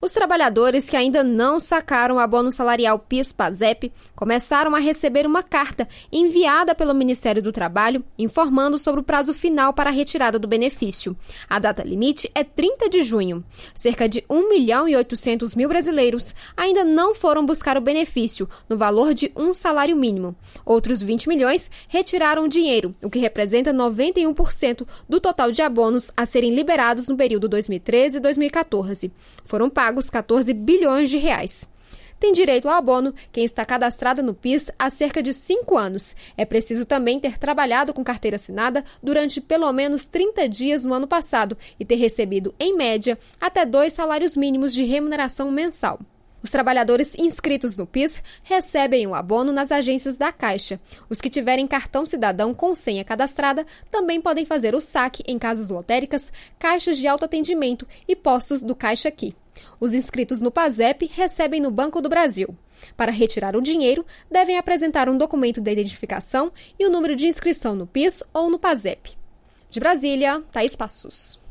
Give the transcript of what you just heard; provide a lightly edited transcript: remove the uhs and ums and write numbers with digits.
Os trabalhadores que ainda não sacaram o abono salarial PIS/PASEP começaram a receber uma carta enviada pelo Ministério do Trabalho informando sobre o prazo final para a retirada do benefício. A data limite é 30 de junho. Cerca de 1.800.000 brasileiros ainda não foram buscar o benefício, no valor de um salário mínimo. Outros 20 milhões retiraram o dinheiro, o que representa 91% do total de abonos a serem liberados no período 2013 e 2014. Foram pagos 14 bilhões de reais. Tem direito ao abono quem está cadastrado no PIS há cerca de 5 anos. É preciso também ter trabalhado com carteira assinada durante pelo menos 30 dias no ano passado e ter recebido, em média, até 2 salários mínimos de remuneração mensal. Os trabalhadores inscritos no PIS recebem o abono nas agências da Caixa. Os que tiverem cartão cidadão com senha cadastrada também podem fazer o saque em casas lotéricas, caixas de autoatendimento e postos do Caixa Aqui. Os inscritos no PASEP recebem no Banco do Brasil. Para retirar o dinheiro, devem apresentar um documento de identificação e o número de inscrição no PIS ou no PASEP. De Brasília, Thaís Passos.